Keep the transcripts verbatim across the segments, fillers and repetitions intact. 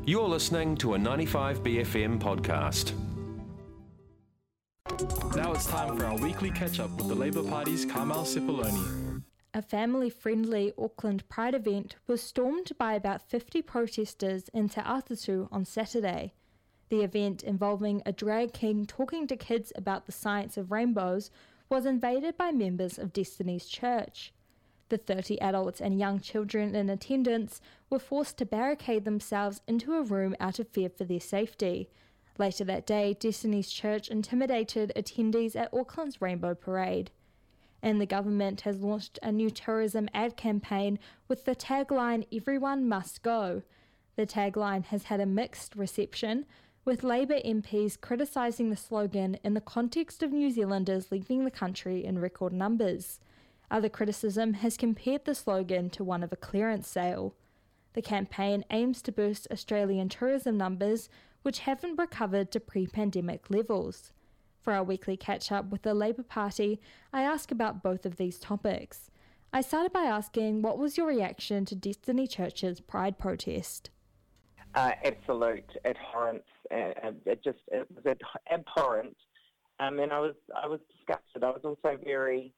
You're listening to a ninety-five B F M podcast. Now it's time for our weekly catch-up with the Labour Party's Carmel Sepuloni. A family-friendly Auckland Pride event was stormed by about fifty protesters in Te Atatu on Saturday. The event, involving a drag king talking to kids about the science of rainbows, was invaded by members of Destiny's Church. The thirty adults and young children in attendance were forced to barricade themselves into a room out of fear for their safety. Later that day, Destiny's Church intimidated attendees at Auckland's Rainbow Parade. And the government has launched a new tourism ad campaign with the tagline, "Everyone Must Go." The tagline has had a mixed reception, with Labour M Ps criticising the slogan in the context of New Zealanders leaving the country in record numbers. Other criticism has compared the slogan to one of a clearance sale. The campaign aims to boost Australian tourism numbers, which haven't recovered to pre-pandemic levels. For our weekly catch-up with the Labour Party, I ask about both of these topics. I started by asking, what was your reaction to Destiny Church's Pride protest? Uh, absolute abhorrence. Uh, it just it was abhorrent, um, and I was I was disgusted. I was also very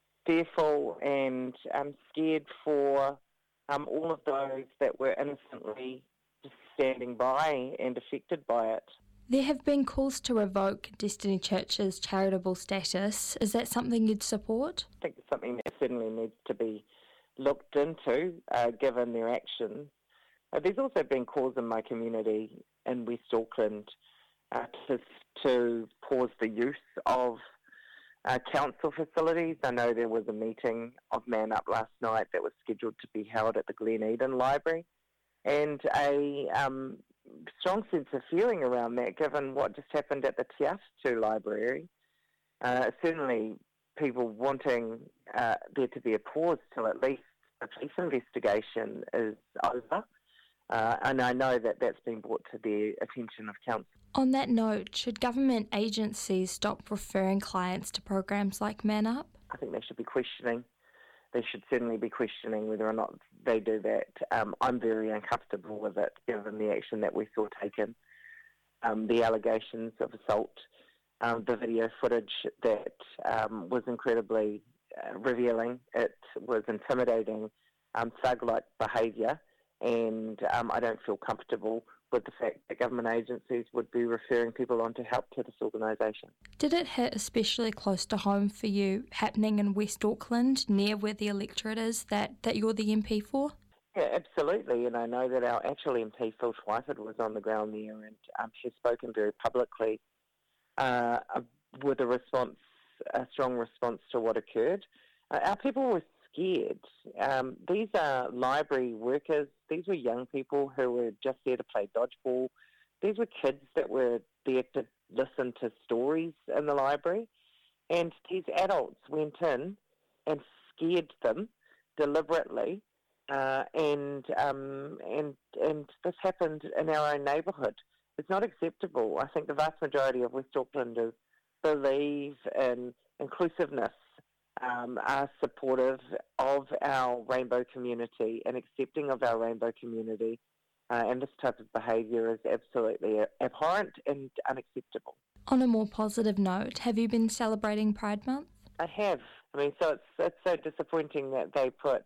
fearful and um, scared for um, all of those that were innocently just standing by and affected by it. There have been calls to revoke Destiny Church's charitable status. Is that something you'd support? I think it's something that certainly needs to be looked into, uh, given their actions. Uh, there's also been calls in my community in West Auckland uh, to, to pause the use of uh, council facilities. I know there was a meeting of Man Up last night that was scheduled to be held at the Glen Eden Library, and a um, strong sense of feeling around that, given what just happened at the Te Atatu Library. Uh, certainly people wanting uh, there to be a pause till at least the police investigation is over. Uh, and I know that that's been brought to the attention of council. On that note, should government agencies stop referring clients to programs like Man Up? I think they should be questioning. They should certainly be questioning whether or not they do that. Um, I'm very uncomfortable with it, given the action that we saw taken, um, the allegations of assault, um, the video footage that um, was incredibly uh, revealing. It was intimidating, um, thug-like behaviour. And um, I don't feel comfortable with the fact that government agencies would be referring people on to help to this organisation. Did it hit especially close to home for you, happening in West Auckland, near where the electorate is, that, that you're the M P for? Yeah, absolutely. And I know that our actual M P, Phil Twyford, was on the ground there and um, has spoken very publicly uh, with a response, a strong response to what occurred. Uh, our people were scared. Um, these are library workers. These were young people who were just there to play dodgeball. These were kids that were there to listen to stories in the library. And these adults went in and scared them deliberately. Uh, and um, and and this happened in our own neighbourhood. It's not acceptable. I think the vast majority of West Aucklanders believe in inclusiveness, Um, are supportive of our rainbow community and accepting of our rainbow community, uh, and this type of behaviour is absolutely abhorrent and unacceptable. On a more positive note, have you been celebrating Pride Month? I have. I mean, so it's it's so disappointing that they put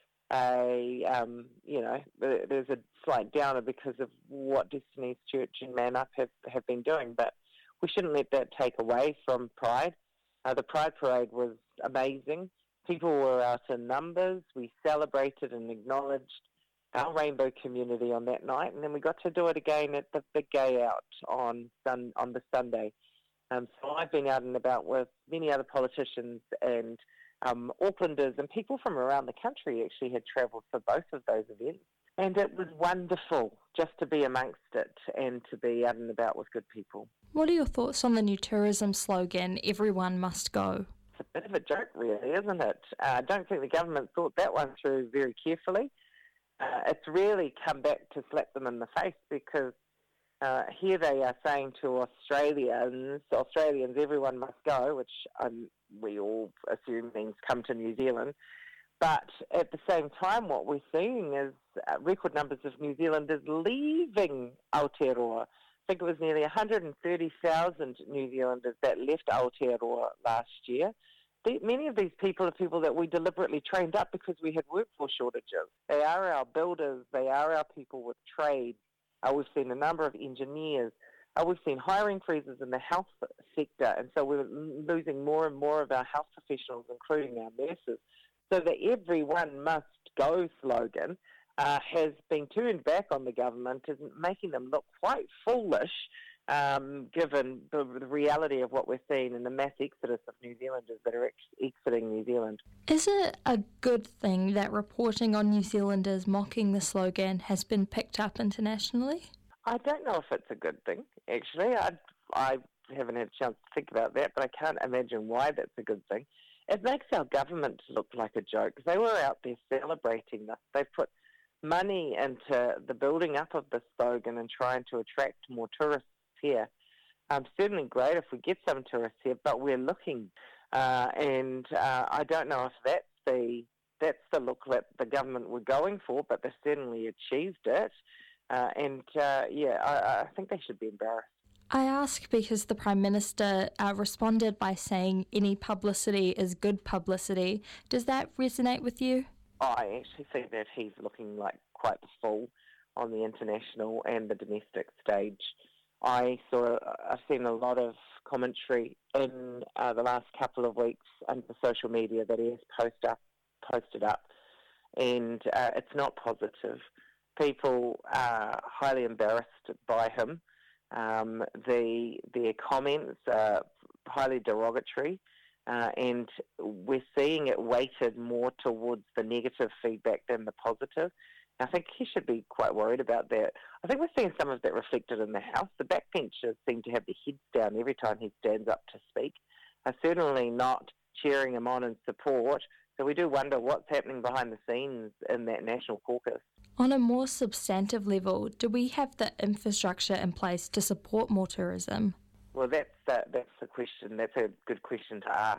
a, um, you know, there's a slight downer because of what Destiny's Church and Man Up have, have been doing, but we shouldn't let that take away from Pride. Uh, the Pride Parade was amazing. People were out in numbers. We celebrated and acknowledged our rainbow community on that night, and then we got to do it again at the Big Gay Out on sun, on the Sunday. Um, so I've been out and about with many other politicians and um, Aucklanders, and people from around the country actually had travelled for both of those events. And it was wonderful just to be amongst it and to be out and about with good people. What are your thoughts on the new tourism slogan, "Everyone Must Go"? It's a bit of a joke, really, isn't it? Uh, I don't think the government thought that one through very carefully. Uh, it's really come back to slap them in the face, because uh, here they are saying to Australians, Australians, everyone must go, which um, we all assume means come to New Zealand. But at the same time, what we're seeing is uh, record numbers of New Zealanders leaving Aotearoa. I think it was nearly one hundred thirty thousand New Zealanders that left Aotearoa last year. The, many of these people are people that we deliberately trained up because we had workforce shortages. They are our builders. They are our people with trades. Uh, we've seen a number of engineers. Uh, we've seen hiring freezes in the health sector, and so we're losing more and more of our health professionals, including our nurses. So the everyone must go slogan uh, has been turned back on the government, is making them look quite foolish, um, given the, the reality of what we're seeing in the mass exodus of New Zealanders that are ex- exiting New Zealand. Is it a good thing that reporting on New Zealanders mocking the slogan has been picked up internationally? I don't know if it's a good thing, actually. I, I haven't had a chance to think about that, but I can't imagine why that's a good thing. It makes our government look like a joke. They were out there celebrating this. They put money into the building up of the slogan and trying to attract more tourists here. Um, certainly great if we get some tourists here, but we're looking, uh, and uh, I don't know if that's the that's the look that the government were going for, but they certainly achieved it. Uh, and uh, yeah, I, I think they should be embarrassed. I ask because the Prime Minister uh, responded by saying any publicity is good publicity. Does that resonate with you? I actually think that he's looking like quite the fool on the international and the domestic stage. I saw, I've seen a lot of commentary in uh, the last couple of weeks on the social media that he has post up, posted up, and uh, it's not positive. People are highly embarrassed by him. Um, the their comments are highly derogatory, uh, and we're seeing it weighted more towards the negative feedback than the positive. I think he should be quite worried about that. I think we're seeing some of that reflected in the House. The backbenchers seem to have their heads down every time he stands up to speak. Are certainly not cheering him on in support. So we do wonder what's happening behind the scenes in that National Caucus. On a more substantive level, do we have the infrastructure in place to support more tourism? Well, that's uh, that's the question. That's a good question to ask.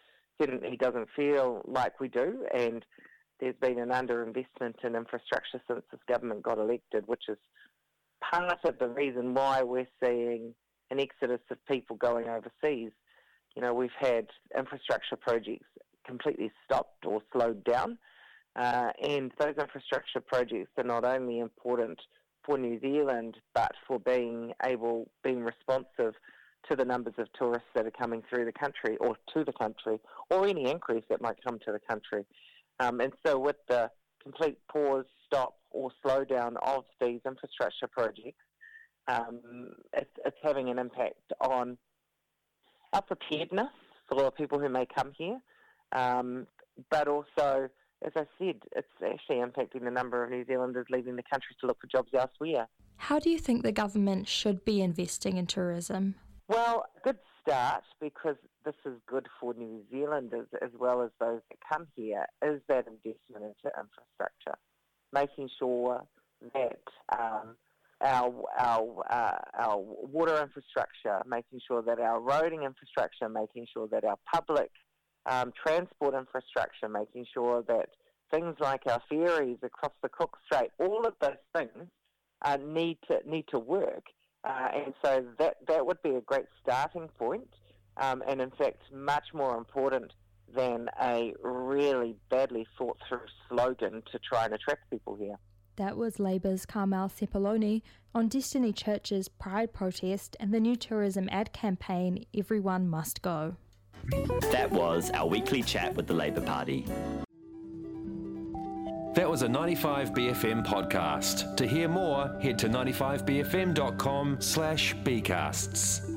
He doesn't feel like we do, and there's been an underinvestment in infrastructure since this government got elected, which is part of the reason why we're seeing an exodus of people going overseas. You know, we've had infrastructure projects completely stopped or slowed down, uh, and those infrastructure projects are not only important for New Zealand, but for being able, being responsive to the numbers of tourists that are coming through the country or to the country, or any increase that might come to the country. Um, and so with the complete pause, stop or slowdown of these infrastructure projects, um, it's, it's having an impact on our preparedness for people who may come here, um, but also, as I said, it's actually impacting the number of New Zealanders leaving the country to look for jobs elsewhere. How do you think the government should be investing in tourism? Well, a good start, because this is good for New Zealanders as well as those that come here, is that investment into infrastructure, making sure that um, our our uh, our water infrastructure, making sure that our roading infrastructure, making sure that our public um, transport infrastructure, making sure that things like our ferries across the Cook Strait, all of those things uh, need to need to work. Uh, and so that, that would be a great starting point, um, and in fact much more important than a really badly thought through slogan to try and attract people here. That was Labour's Carmel Sepuloni on Destiny Church's Pride protest and the new tourism ad campaign, Everyone Must Go. That was our weekly chat with the Labour Party. That was a ninety-five B F M podcast. To hear more, head to ninety-five b f m dot com slash bcasts.